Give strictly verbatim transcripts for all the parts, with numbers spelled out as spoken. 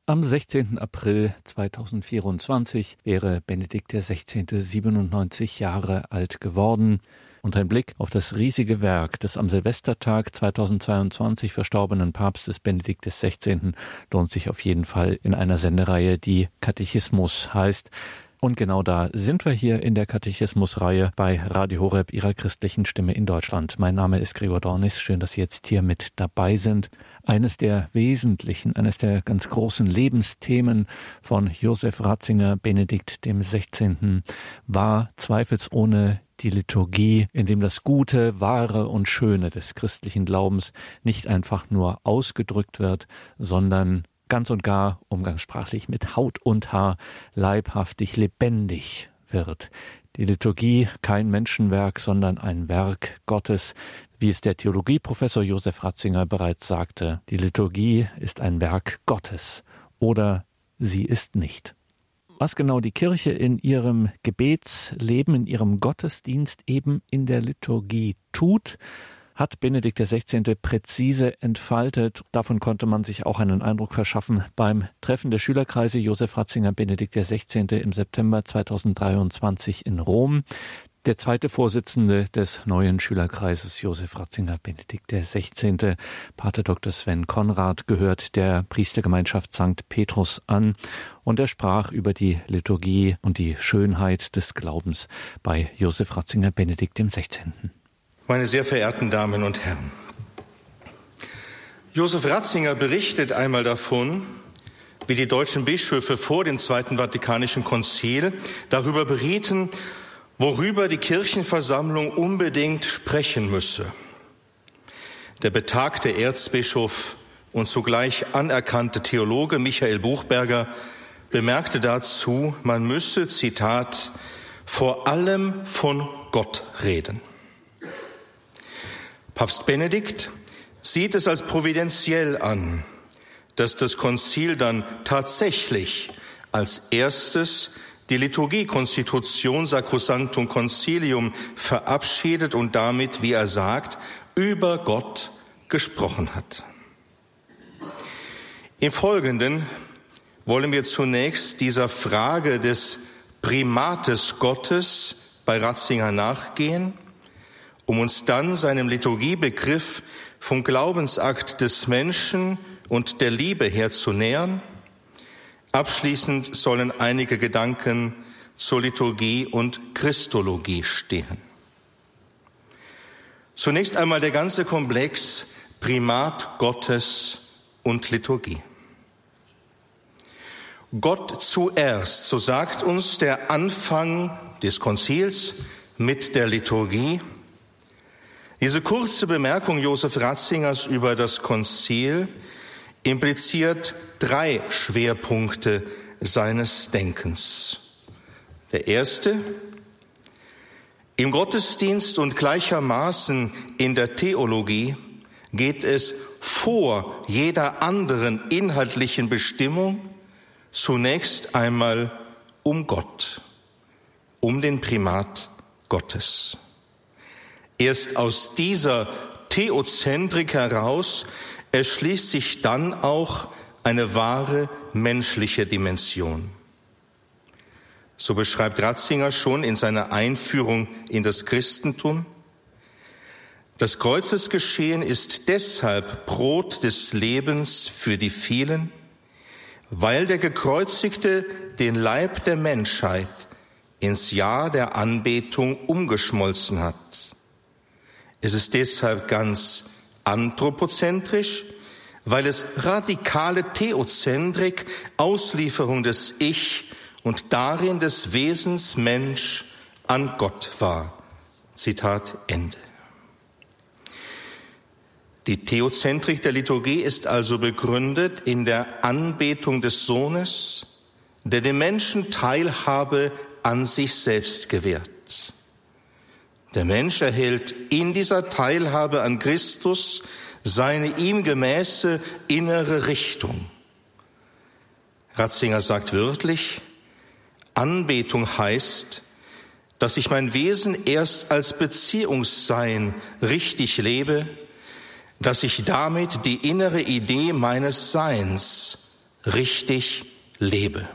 Am sechzehnten April zweitausendvierundzwanzig wäre Benedikt der Sechzehnte siebenundneunzig Jahre alt geworden. Und ein Blick auf das riesige Werk des am Silvestertag zweitausendzweiundzwanzig verstorbenen Papstes Benedikt der Sechzehnte lohnt sich auf jeden Fall in einer Sendereihe, die Katechismus heißt. Und genau da sind wir hier in der Katechismusreihe bei Radio Horeb, Ihrer christlichen Stimme in Deutschland. Mein Name ist Gregor Dornis. Schön, dass Sie jetzt hier mit dabei sind. Eines der wesentlichen, eines der ganz großen Lebensthemen von Josef Ratzinger, Benedikt dem Sechzehnten, war zweifelsohne die Liturgie, in dem das Gute, Wahre und Schöne des christlichen Glaubens nicht einfach nur ausgedrückt wird, sondern ganz und gar, umgangssprachlich, mit Haut und Haar leibhaftig, lebendig wird. Die Liturgie kein Menschenwerk, sondern ein Werk Gottes, wie es der Theologieprofessor Josef Ratzinger bereits sagte. Die Liturgie ist ein Werk Gottes oder sie ist nicht. Was genau die Kirche in ihrem Gebetsleben, in ihrem Gottesdienst eben in der Liturgie tut, hat Benedikt der Sechzehnte präzise entfaltet. Davon konnte man sich auch einen Eindruck verschaffen beim Treffen der Schülerkreise Josef Ratzinger Benedikt der Sechzehnte im September zweitausenddreiundzwanzig in Rom. Der zweite Vorsitzende des neuen Schülerkreises Josef Ratzinger Benedikt der Sechzehnte, Pater Doktor Sven Konrad, gehört der Priestergemeinschaft Sankt Petrus an und er sprach über die Liturgie und die Schönheit des Glaubens bei Josef Ratzinger Benedikt dem Sechzehnten. Meine sehr verehrten Damen und Herren, Josef Ratzinger berichtet einmal davon, wie die deutschen Bischöfe vor dem Zweiten Vatikanischen Konzil darüber berieten, worüber die Kirchenversammlung unbedingt sprechen müsse. Der betagte Erzbischof und zugleich anerkannte Theologe Michael Buchberger bemerkte dazu, man müsse, Zitat, vor allem von Gott reden. Papst Benedikt sieht es als providentiell an, dass das Konzil dann tatsächlich als erstes die Liturgiekonstitution Sacrosanctum Concilium verabschiedet und damit, wie er sagt, über Gott gesprochen hat. Im Folgenden wollen wir zunächst dieser Frage des Primates Gottes bei Ratzinger nachgehen, um uns dann seinem Liturgiebegriff vom Glaubensakt des Menschen und der Liebe her zu nähern. Abschließend sollen einige Gedanken zur Liturgie und Christologie stehen. Zunächst einmal der ganze Komplex Primat Gottes und Liturgie. Gott zuerst, so sagt uns der Anfang des Konzils mit der Liturgie. Diese kurze Bemerkung Josef Ratzingers über das Konzil impliziert drei Schwerpunkte seines Denkens. Der erste: Im Gottesdienst und gleichermaßen in der Theologie geht es vor jeder anderen inhaltlichen Bestimmung zunächst einmal um Gott, um den Primat Gottes. Erst aus dieser Theozentrik heraus erschließt sich dann auch eine wahre menschliche Dimension. So beschreibt Ratzinger schon in seiner Einführung in das Christentum: Das Kreuzesgeschehen ist deshalb Brot des Lebens für die vielen, weil der Gekreuzigte den Leib der Menschheit ins Ja der Anbetung umgeschmolzen hat. Es ist deshalb ganz anthropozentrisch, weil es radikale Theozentrik, Auslieferung des Ich und darin des Wesens Mensch an Gott war. Zitat Ende. Die Theozentrik der Liturgie ist also begründet in der Anbetung des Sohnes, der dem Menschen Teilhabe an sich selbst gewährt. Der Mensch erhält in dieser Teilhabe an Christus seine ihm gemäße innere Richtung. Ratzinger sagt wörtlich, Anbetung heißt, dass ich mein Wesen erst als Beziehungssein richtig lebe, dass ich damit die innere Idee meines Seins richtig lebe.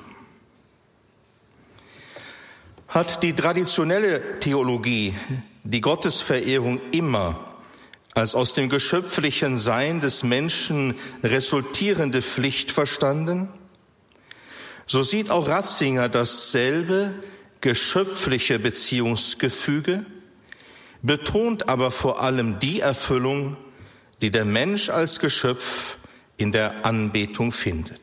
Hat die traditionelle Theologie die Gottesverehrung immer als aus dem geschöpflichen Sein des Menschen resultierende Pflicht verstanden, so sieht auch Ratzinger dasselbe geschöpfliche Beziehungsgefüge, betont aber vor allem die Erfüllung, die der Mensch als Geschöpf in der Anbetung findet.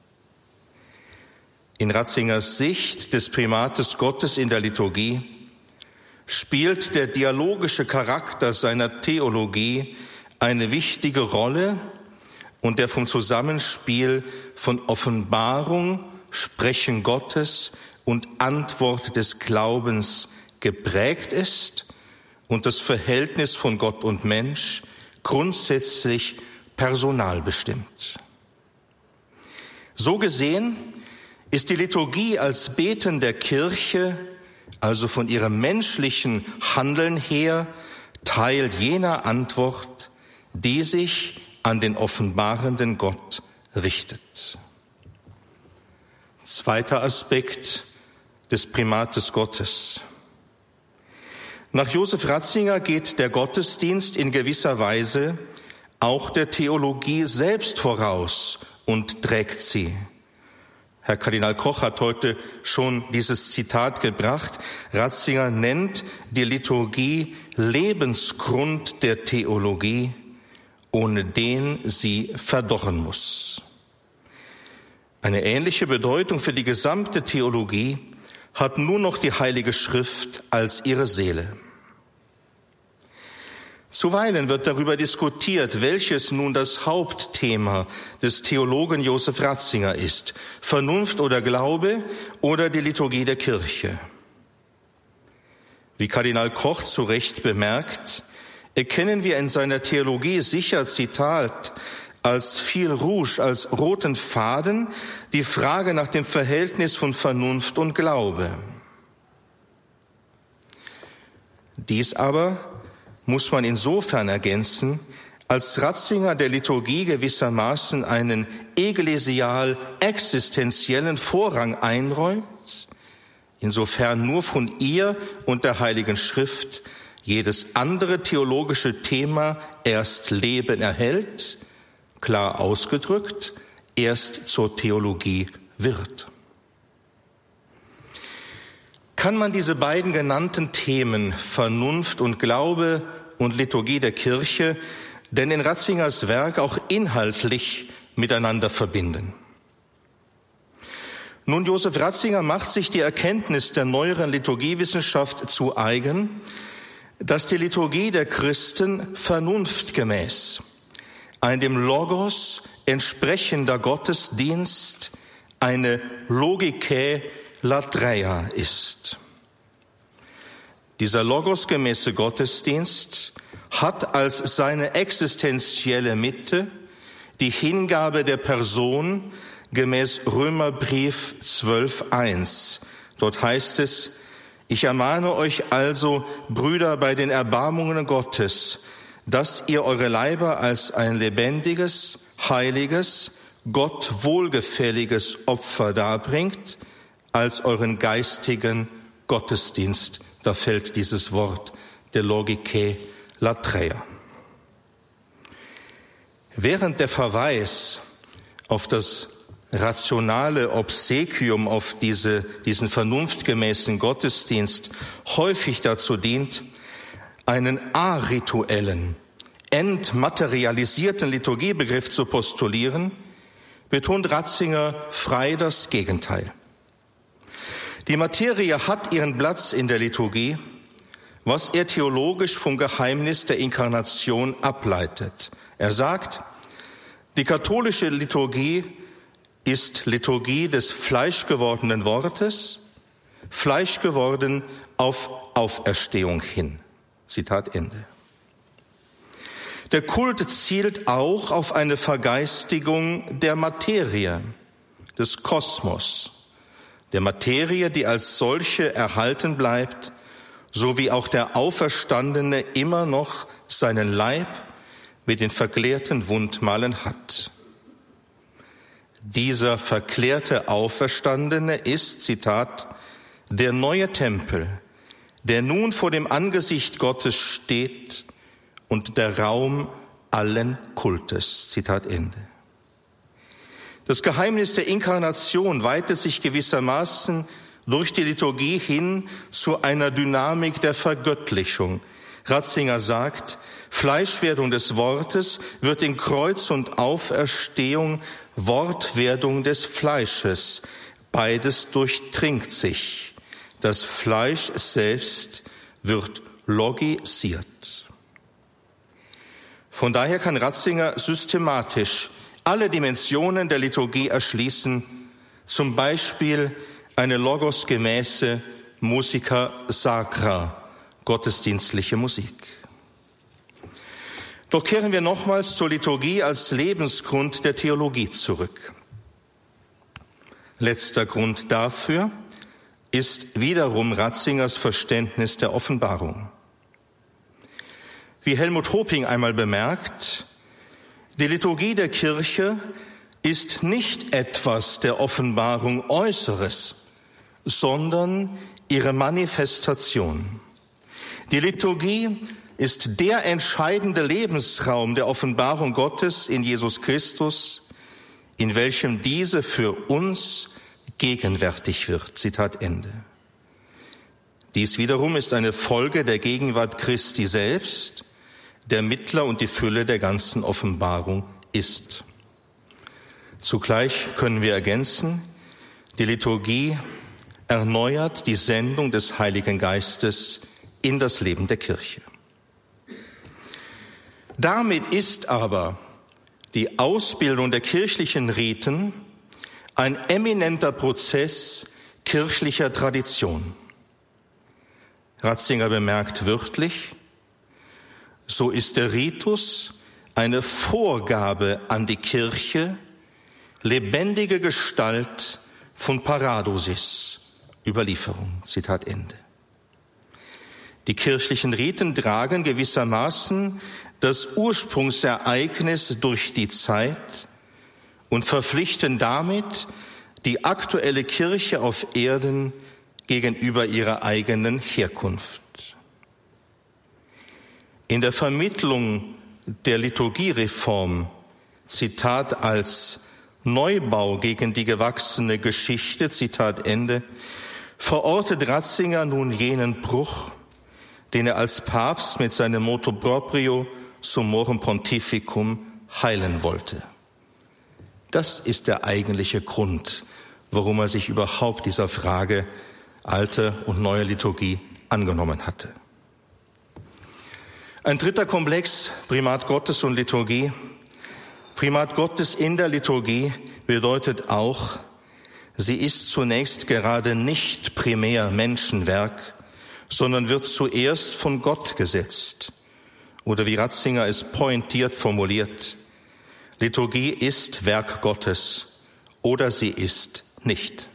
In Ratzingers Sicht des Primates Gottes in der Liturgie spielt der dialogische Charakter seiner Theologie eine wichtige Rolle und der vom Zusammenspiel von Offenbarung, Sprechen Gottes und Antwort des Glaubens geprägt ist und das Verhältnis von Gott und Mensch grundsätzlich personalbestimmt. So gesehen ist die Liturgie als Beten der Kirche, also von ihrem menschlichen Handeln her, Teil jener Antwort, die sich an den offenbarenden Gott richtet. Zweiter Aspekt des Primates Gottes. Nach Josef Ratzinger geht der Gottesdienst in gewisser Weise auch der Theologie selbst voraus und trägt sie. Herr Kardinal Koch hat heute schon dieses Zitat gebracht. Ratzinger nennt die Liturgie Lebensgrund der Theologie, ohne den sie verdorren muss. Eine ähnliche Bedeutung für die gesamte Theologie hat nur noch die Heilige Schrift als ihre Seele. Zuweilen wird darüber diskutiert, welches nun das Hauptthema des Theologen Josef Ratzinger ist, Vernunft oder Glaube oder die Liturgie der Kirche. Wie Kardinal Koch zu Recht bemerkt, erkennen wir in seiner Theologie sicher, Zitat, als Fil Rouge, als roten Faden, die Frage nach dem Verhältnis von Vernunft und Glaube. Dies aber muss man insofern ergänzen, als Ratzinger der Liturgie gewissermaßen einen ekklesial-existenziellen Vorrang einräumt, insofern nur von ihr und der Heiligen Schrift jedes andere theologische Thema erst Leben erhält, klar ausgedrückt, erst zur Theologie wird. Kann man diese beiden genannten Themen, Vernunft und Glaube und Liturgie der Kirche, denn in Ratzingers Werk auch inhaltlich miteinander verbinden? Nun, Josef Ratzinger macht sich die Erkenntnis der neueren Liturgiewissenschaft zu eigen, dass die Liturgie der Christen vernunftgemäß ein dem Logos entsprechender Gottesdienst, eine Logikae latreia ist. Dieser logosgemäße Gottesdienst hat als seine existenzielle Mitte die Hingabe der Person gemäß Römerbrief zwölf eins. Dort heißt es: Ich ermahne euch also, Brüder, bei den Erbarmungen Gottes, dass ihr eure Leiber als ein lebendiges, heiliges, Gott wohlgefälliges Opfer darbringt, als euren geistigen Gottesdienst. Da fällt dieses Wort der Logikae latreia. Während der Verweis auf das rationale Obsequium, auf diese, diesen vernunftgemäßen Gottesdienst häufig dazu dient, einen arituellen, entmaterialisierten Liturgiebegriff zu postulieren, betont Ratzinger frei das Gegenteil. Die Materie hat ihren Platz in der Liturgie, was er theologisch vom Geheimnis der Inkarnation ableitet. Er sagt, die katholische Liturgie ist Liturgie des fleischgewordenen Wortes, Fleisch geworden auf Auferstehung hin. Zitat Ende. Der Kult zielt auch auf eine Vergeistigung der Materie, des Kosmos, der Materie, die als solche erhalten bleibt, so wie auch der Auferstandene immer noch seinen Leib mit den verklärten Wundmalen hat. Dieser verklärte Auferstandene ist, Zitat, der neue Tempel, der nun vor dem Angesicht Gottes steht und der Raum allen Kultes. Zitat Ende. Das Geheimnis der Inkarnation weitet sich gewissermaßen durch die Liturgie hin zu einer Dynamik der Vergöttlichung. Ratzinger sagt, Fleischwerdung des Wortes wird in Kreuz und Auferstehung Wortwerdung des Fleisches. Beides durchdringt sich. Das Fleisch selbst wird logisiert. Von daher kann Ratzinger systematisch alle Dimensionen der Liturgie erschließen, zum Beispiel eine logosgemäße Musica sacra, gottesdienstliche Musik. Doch kehren wir nochmals zur Liturgie als Lebensgrund der Theologie zurück. Letzter Grund dafür ist wiederum Ratzingers Verständnis der Offenbarung. Wie Helmut Hoping einmal bemerkt, die Liturgie der Kirche ist nicht etwas der Offenbarung Äußeres, sondern ihre Manifestation. Die Liturgie ist der entscheidende Lebensraum der Offenbarung Gottes in Jesus Christus, in welchem diese für uns gegenwärtig wird. Zitat Ende. Dies wiederum ist eine Folge der Gegenwart Christi selbst, der Mittler und die Fülle der ganzen Offenbarung ist. Zugleich können wir ergänzen, die Liturgie erneuert die Sendung des Heiligen Geistes in das Leben der Kirche. Damit ist aber die Ausbildung der kirchlichen Riten ein eminenter Prozess kirchlicher Tradition. Ratzinger bemerkt wörtlich, so ist der Ritus eine Vorgabe an die Kirche, lebendige Gestalt von Paradosis, Überlieferung. Zitat Ende. Die kirchlichen Riten tragen gewissermaßen das Ursprungsereignis durch die Zeit und verpflichten damit die aktuelle Kirche auf Erden gegenüber ihrer eigenen Herkunft. In der Vermittlung der Liturgiereform, Zitat als Neubau gegen die gewachsene Geschichte, Zitat Ende, verortet Ratzinger nun jenen Bruch, den er als Papst mit seinem Motu proprio Summorum Pontificum heilen wollte. Das ist der eigentliche Grund, warum er sich überhaupt dieser Frage alte und neue Liturgie angenommen hatte. Ein dritter Komplex, Primat Gottes und Liturgie. Primat Gottes in der Liturgie bedeutet auch, sie ist zunächst gerade nicht primär Menschenwerk, sondern wird zuerst von Gott gesetzt. Oder wie Ratzinger es pointiert formuliert, Liturgie ist Werk Gottes oder sie ist nicht.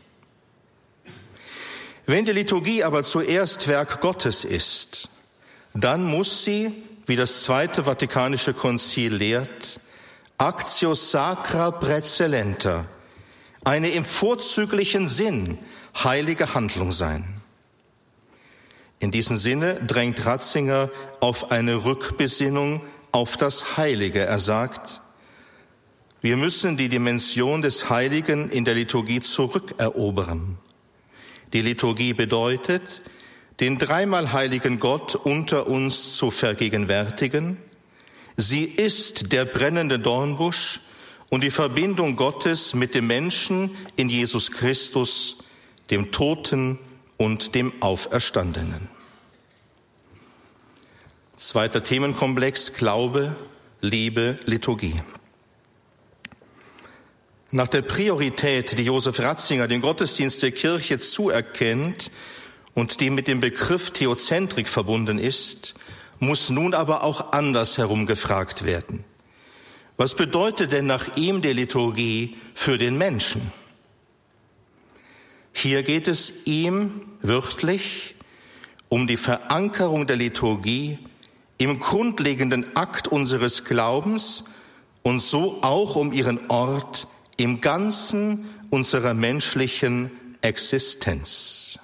Wenn die Liturgie aber zuerst Werk Gottes ist, dann muss sie, wie das Zweite Vatikanische Konzil lehrt, Actio Sacra Praecellenta, eine im vorzüglichen Sinn heilige Handlung sein. In diesem Sinne drängt Ratzinger auf eine Rückbesinnung auf das Heilige. Er sagt, wir müssen die Dimension des Heiligen in der Liturgie zurückerobern. Die Liturgie bedeutet, den dreimal heiligen Gott unter uns zu vergegenwärtigen. Sie ist der brennende Dornbusch und die Verbindung Gottes mit dem Menschen in Jesus Christus, dem Toten und dem Auferstandenen. Zweiter Themenkomplex, Glaube, Liebe, Liturgie. Nach der Priorität, die Josef Ratzinger dem Gottesdienst der Kirche zuerkennt und die mit dem Begriff Theozentrik verbunden ist, muss nun aber auch andersherum gefragt werden. Was bedeutet denn nach ihm die Liturgie für den Menschen? Hier geht es ihm wörtlich um die Verankerung der Liturgie im grundlegenden Akt unseres Glaubens und so auch um ihren Ort im Ganzen unserer menschlichen Existenz.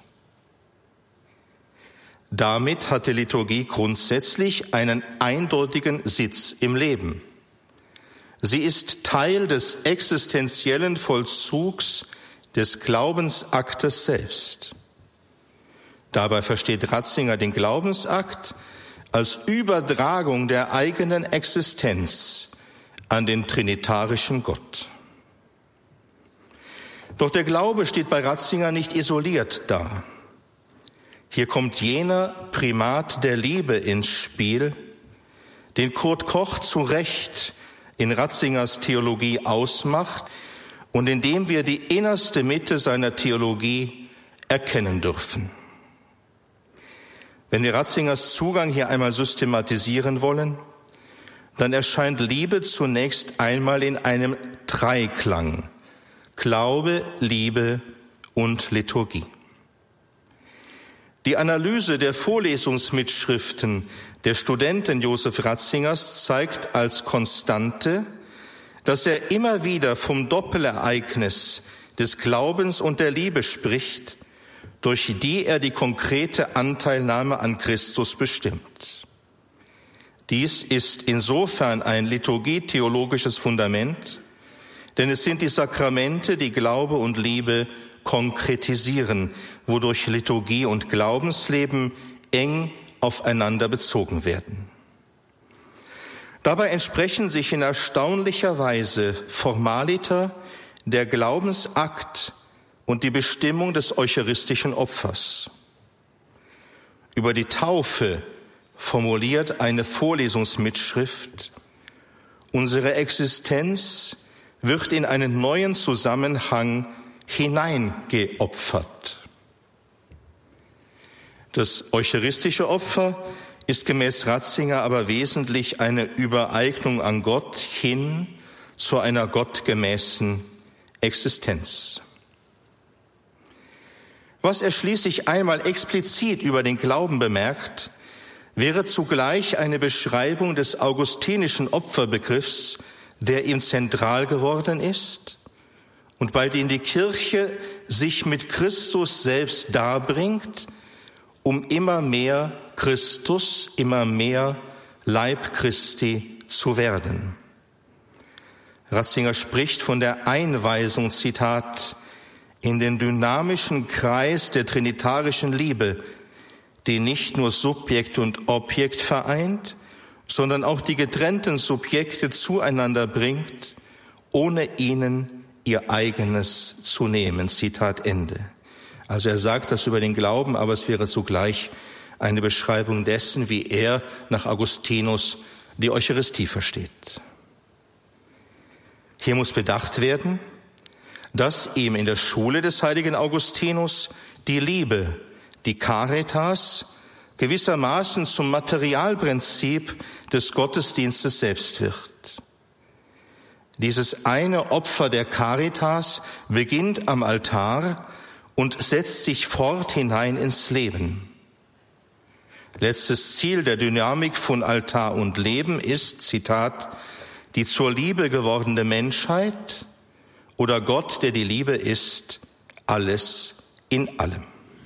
Damit hat die Liturgie grundsätzlich einen eindeutigen Sitz im Leben. Sie ist Teil des existenziellen Vollzugs des Glaubensaktes selbst. Dabei versteht Ratzinger den Glaubensakt als Übertragung der eigenen Existenz an den trinitarischen Gott. Doch der Glaube steht bei Ratzinger nicht isoliert da. Hier kommt jener Primat der Liebe ins Spiel, den Kurt Koch zu Recht in Ratzingers Theologie ausmacht und in dem wir die innerste Mitte seiner Theologie erkennen dürfen. Wenn wir Ratzingers Zugang hier einmal systematisieren wollen, dann erscheint Liebe zunächst einmal in einem Dreiklang: Glaube, Liebe und Liturgie. Die Analyse der Vorlesungsmitschriften der Studenten Josef Ratzingers zeigt als Konstante, dass er immer wieder vom Doppelereignis des Glaubens und der Liebe spricht, durch die er die konkrete Anteilnahme an Christus bestimmt. Dies ist insofern ein liturgie-theologisches Fundament, denn es sind die Sakramente, die Glaube und Liebe konkretisieren, wodurch Liturgie und Glaubensleben eng aufeinander bezogen werden. Dabei entsprechen sich in erstaunlicher Weise Formaliter der Glaubensakt und die Bestimmung des eucharistischen Opfers. Über die Taufe formuliert eine Vorlesungsmitschrift: Unsere Existenz wird in einen neuen Zusammenhang hineingeopfert. Das eucharistische Opfer ist gemäß Ratzinger aber wesentlich eine Übereignung an Gott hin zu einer gottgemäßen Existenz. Was er schließlich einmal explizit über den Glauben bemerkt, wäre zugleich eine Beschreibung des augustinischen Opferbegriffs, der ihm zentral geworden ist und bei dem die Kirche sich mit Christus selbst darbringt, um immer mehr Christus, immer mehr Leib Christi zu werden. Ratzinger spricht von der Einweisung, Zitat, in den dynamischen Kreis der trinitarischen Liebe, die nicht nur Subjekt und Objekt vereint, sondern auch die getrennten Subjekte zueinander bringt, ohne ihnen ihr eigenes zu nehmen. Zitat Ende. Also er sagt das über den Glauben, aber es wäre zugleich eine Beschreibung dessen, wie er nach Augustinus die Eucharistie versteht. Hier muss bedacht werden, dass ihm in der Schule des heiligen Augustinus die Liebe, die Caritas, gewissermaßen zum Materialprinzip des Gottesdienstes selbst wird. Dieses eine Opfer der Caritas beginnt am Altar und setzt sich fort hinein ins Leben. Letztes Ziel der Dynamik von Altar und Leben ist, Zitat, die zur Liebe gewordene Menschheit oder Gott, der die Liebe ist, alles in allem.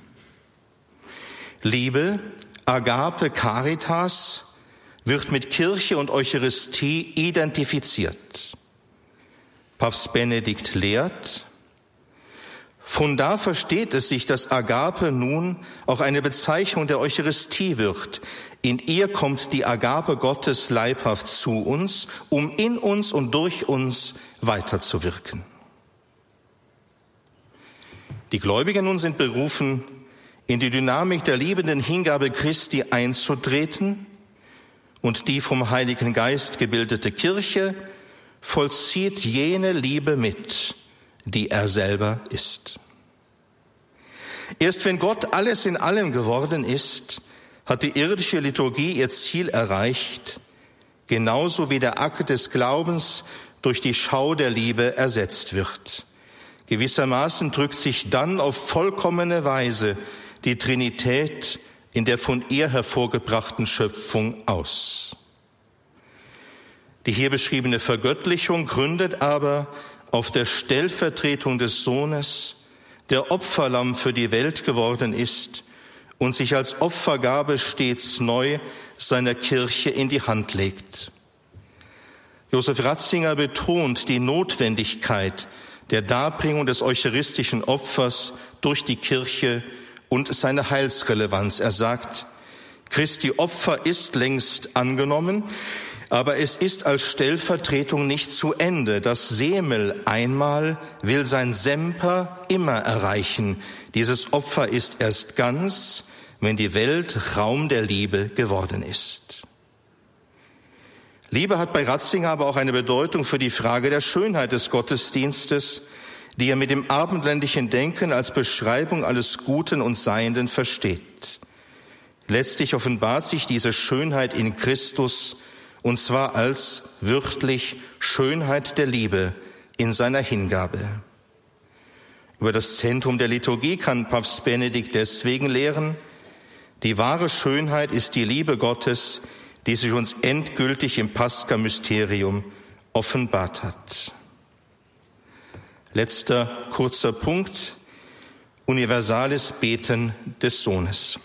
Liebe, Agape, Caritas wird mit Kirche und Eucharistie identifiziert. Papst Benedikt lehrt: Von da versteht es sich, dass Agape nun auch eine Bezeichnung der Eucharistie wird. In ihr kommt die Agape Gottes leibhaft zu uns, um in uns und durch uns weiterzuwirken. Die Gläubigen nun sind berufen, in die Dynamik der liebenden Hingabe Christi einzutreten, und die vom Heiligen Geist gebildete Kirche vollzieht jene Liebe mit, die er selber ist. Erst wenn Gott alles in allem geworden ist, hat die irdische Liturgie ihr Ziel erreicht, genauso wie der Akt des Glaubens durch die Schau der Liebe ersetzt wird. Gewissermaßen drückt sich dann auf vollkommene Weise die Trinität in der von ihr hervorgebrachten Schöpfung aus. Die hier beschriebene Vergöttlichung gründet aber auf der Stellvertretung des Sohnes, der Opferlamm für die Welt geworden ist und sich als Opfergabe stets neu seiner Kirche in die Hand legt. Josef Ratzinger betont die Notwendigkeit der Darbringung des eucharistischen Opfers durch die Kirche und seine Heilsrelevanz. Er sagt, Christi Opfer ist längst angenommen, aber es ist als Stellvertretung nicht zu Ende. Das Semel einmal will sein Semper immer erreichen. Dieses Opfer ist erst ganz, wenn die Welt Raum der Liebe geworden ist. Liebe hat bei Ratzinger aber auch eine Bedeutung für die Frage der Schönheit des Gottesdienstes, die er mit dem abendländischen Denken als Beschreibung alles Guten und Seienden versteht. Letztlich offenbart sich diese Schönheit in Christus, und zwar als wörtlich Schönheit der Liebe in seiner Hingabe. Über das Zentrum der Liturgie kann Papst Benedikt deswegen lehren, die wahre Schönheit ist die Liebe Gottes, die sich uns endgültig im Pascha-Mysterium offenbart hat. Letzter kurzer Punkt, universales Beten des Sohnes.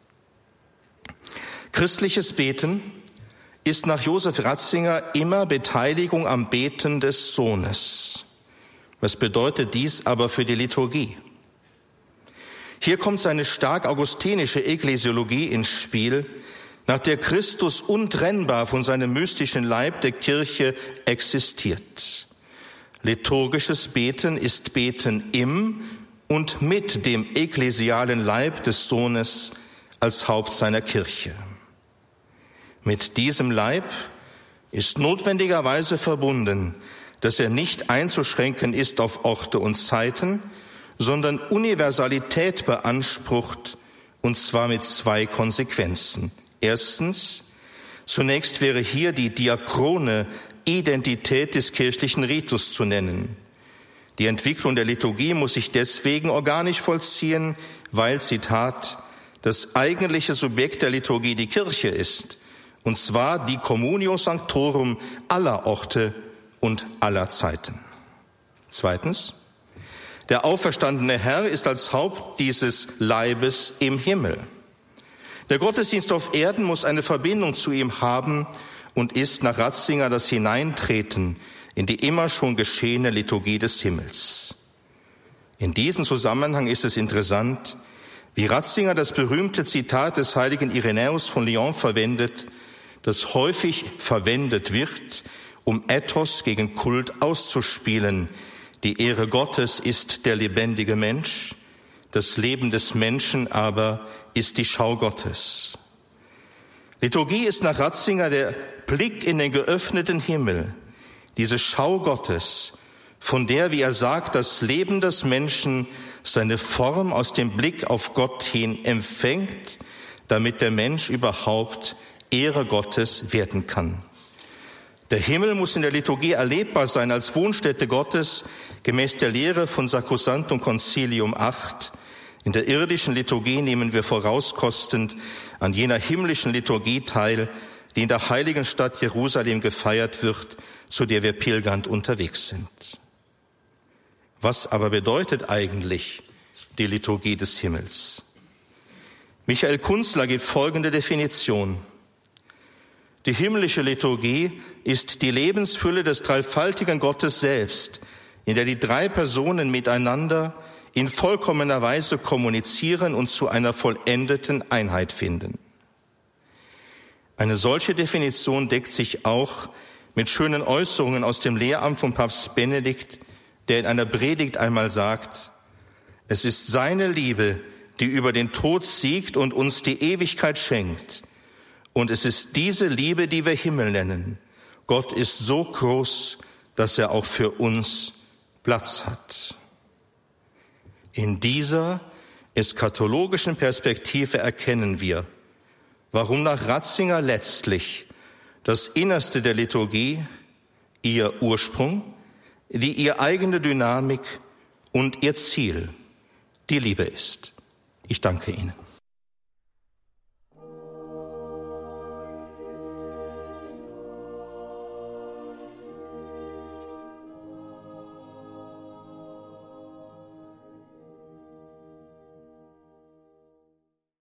Christliches Beten ist nach Josef Ratzinger immer Beteiligung am Beten des Sohnes. Was bedeutet dies aber für die Liturgie? Hier kommt seine stark augustinische Ekklesiologie ins Spiel, nach der Christus untrennbar von seinem mystischen Leib der Kirche existiert. Liturgisches Beten ist Beten im und mit dem ekklesialen Leib des Sohnes als Haupt seiner Kirche. Mit diesem Leib ist notwendigerweise verbunden, dass er nicht einzuschränken ist auf Orte und Zeiten, sondern Universalität beansprucht, und zwar mit zwei Konsequenzen. Erstens, zunächst wäre hier die diachrone Identität des kirchlichen Ritus zu nennen. Die Entwicklung der Liturgie muss sich deswegen organisch vollziehen, weil, Zitat, das eigentliche Subjekt der Liturgie die Kirche ist, und zwar die Communio Sanctorum aller Orte und aller Zeiten. Zweitens, der auferstandene Herr ist als Haupt dieses Leibes im Himmel. Der Gottesdienst auf Erden muss eine Verbindung zu ihm haben und ist nach Ratzinger das Hineintreten in die immer schon geschehene Liturgie des Himmels. In diesem Zusammenhang ist es interessant, wie Ratzinger das berühmte Zitat des heiligen Irenäus von Lyon verwendet, das häufig verwendet wird, um Ethos gegen Kult auszuspielen. Die Ehre Gottes ist der lebendige Mensch, das Leben des Menschen aber ist die Schau Gottes. Liturgie ist nach Ratzinger der Blick in den geöffneten Himmel, diese Schau Gottes, von der, wie er sagt, das Leben des Menschen seine Form aus dem Blick auf Gott hin empfängt, damit der Mensch überhaupt Ehre Gottes werden kann. Der Himmel muss in der Liturgie erlebbar sein als Wohnstätte Gottes, gemäß der Lehre von Sacrosanctum Concilium acht. In der irdischen Liturgie nehmen wir vorauskostend an jener himmlischen Liturgie teil, die in der heiligen Stadt Jerusalem gefeiert wird, zu der wir pilgernd unterwegs sind. Was aber bedeutet eigentlich die Liturgie des Himmels? Michael Kunzler gibt folgende Definition. Die himmlische Liturgie ist die Lebensfülle des dreifaltigen Gottes selbst, in der die drei Personen miteinander in vollkommener Weise kommunizieren und zu einer vollendeten Einheit finden. Eine solche Definition deckt sich auch mit schönen Äußerungen aus dem Lehramt von Papst Benedikt, der in einer Predigt einmal sagt, es ist seine Liebe, die über den Tod siegt und uns die Ewigkeit schenkt. Und es ist diese Liebe, die wir Himmel nennen. Gott ist so groß, dass er auch für uns Platz hat. In dieser eschatologischen Perspektive erkennen wir, warum nach Ratzinger letztlich das Innerste der Liturgie, ihr Ursprung, die ihr eigene Dynamik und ihr Ziel die Liebe ist. Ich danke Ihnen.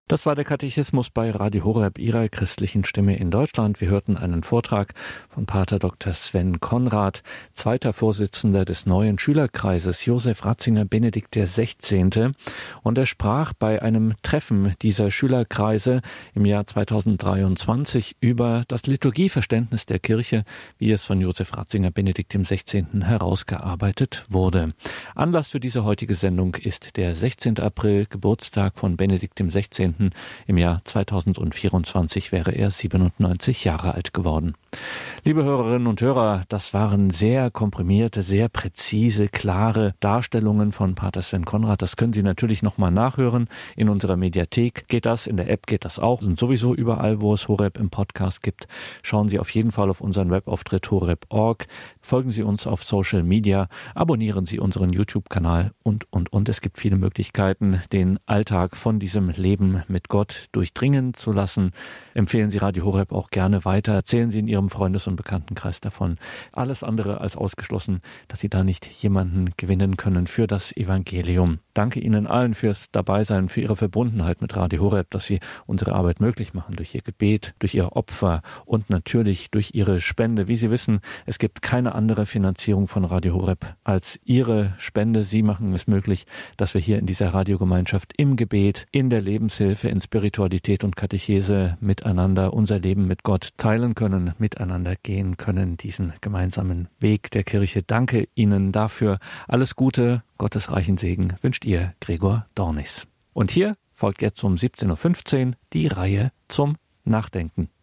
Das war der Katechismus bei Radio Horeb, Ihrer christlichen Stimme in Deutschland. Wir hörten einen Vortrag von Pater Doktor Sven Konrad, zweiter Vorsitzender des neuen Schülerkreises Josef Ratzinger Benedikt der Sechzehnte. Und er sprach bei einem Treffen dieser Schülerkreise im Jahr zweitausenddreiundzwanzig über das Liturgieverständnis der Kirche, wie es von Josef Ratzinger Benedikt dem Sechzehnten herausgearbeitet wurde. Anlass für diese heutige Sendung ist der sechzehnte April, Geburtstag von Benedikt dem Sechzehnten. Im Jahr zweitausendvierundzwanzig wäre er siebenundneunzig Jahre alt geworden. Liebe Hörerinnen und Hörer, das waren sehr komprimierte, sehr präzise, klare Darstellungen von Pater Sven Konrad. Das können Sie natürlich nochmal nachhören. In unserer Mediathek geht das, in der App geht das auch und sowieso überall, wo es Horeb im Podcast gibt. Schauen Sie auf jeden Fall auf unseren Webauftritt horeb punkt org. Folgen Sie uns auf Social Media, abonnieren Sie unseren YouTube-Kanal und, und, und. Es gibt viele Möglichkeiten, den Alltag von diesem Leben mit Gott durchdringen zu lassen. Empfehlen Sie Radio Horeb auch gerne weiter. Erzählen Sie in Ihrem Freundes- und Bekanntenkreis davon. Alles andere als ausgeschlossen, dass Sie da nicht jemanden gewinnen können für das Evangelium. Danke Ihnen allen fürs Dabeisein, für Ihre Verbundenheit mit Radio Horeb, dass Sie unsere Arbeit möglich machen durch Ihr Gebet, durch Ihr Opfer und natürlich durch Ihre Spende. Wie Sie wissen, es gibt keine andere Finanzierung von Radio Horeb als Ihre Spende. Sie machen es möglich, dass wir hier in dieser Radiogemeinschaft im Gebet, in der Lebenshilfe, in Spiritualität und Katechese miteinander unser Leben mit Gott teilen können, miteinander gehen können, diesen gemeinsamen Weg der Kirche. Danke Ihnen dafür. Alles Gute, Gottes reichen Segen wünscht Ihr Gregor Dornis. Und hier folgt jetzt um siebzehn Uhr fünfzehn die Reihe zum Nachdenken.